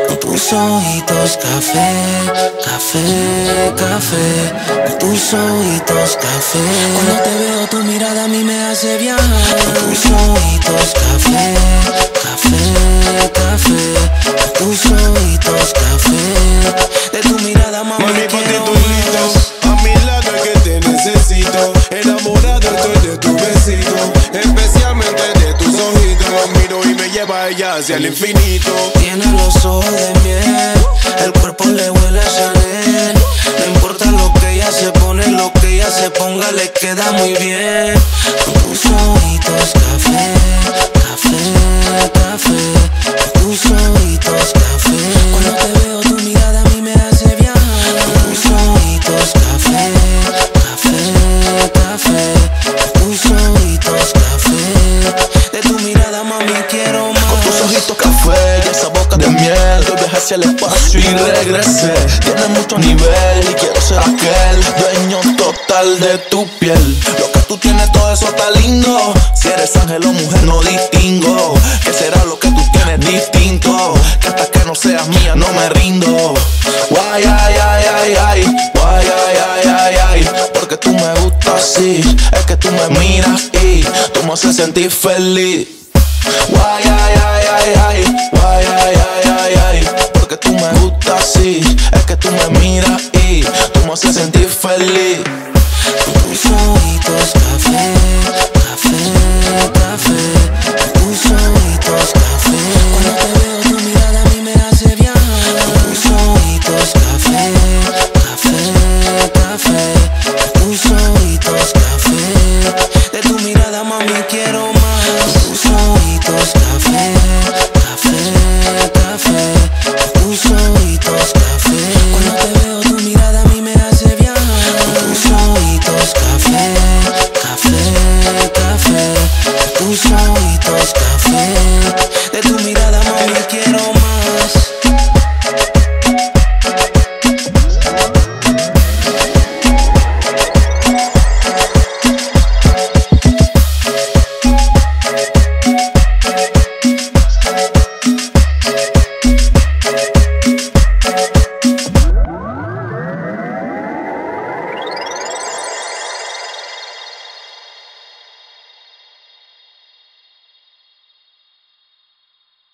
con tus ojitos café, café, café, con tus ojitos café. Cuando te veo tu mirada a mí me hace viajar, con tus ojitos café, café, café, con tus ojitos café. De tu mirada mami quiero más. A mi lado es que te necesito, enamorado estoy de tu besito, especialmente de tus ojitos. Lo miro y me lleva ella hacia el infinito. Tiene los ojos de miel, el cuerpo le huele a Chanel. No importa lo que ella se pone, lo que ella se ponga le queda muy bien. Con tus ojitos café, café, café, con tus ojitos café. Cuando te veo tu mirada a mí me hace viajar, con tus ojitos café, café, café, con tus ojitos café. De tu mirada mami quiero más. Con tus ojitos café y esa boca de miel, yo viajé hacia el espacio y regresé. Tienes mucho nivel y quiero ser aquel dueño total de tu piel. Lo que tú tienes todo eso está lindo. Si eres ángel o mujer no distingo. ¿Qué será lo que tú tienes distinto? Que hasta que no seas mía no me rindo. Guay, ay, ay, ay, ay. Guay, ay, ay, ay, ay. Porque tú me gustas así. Es que tú me miras y tú me haces sentir feliz. Guay, ay, ay, ay, ay. Guay, ay, ay, ay, ay. Porque tú me gustas así. Es que tú me miras y tú me haces sentir feliz. Con tus ojitos café, café, café, con tus ojitos café. Cuando te veo tu mirada a mí me hace viajar, con tus ojitos café, café, café, con tus ojitos café. De tu mirada mami quiero más, con tus ojitos café, café, café, con tus ojitos café. Cuando te veo tu mirada a mí me hace viajar, con tus ojitos café, café, café, tus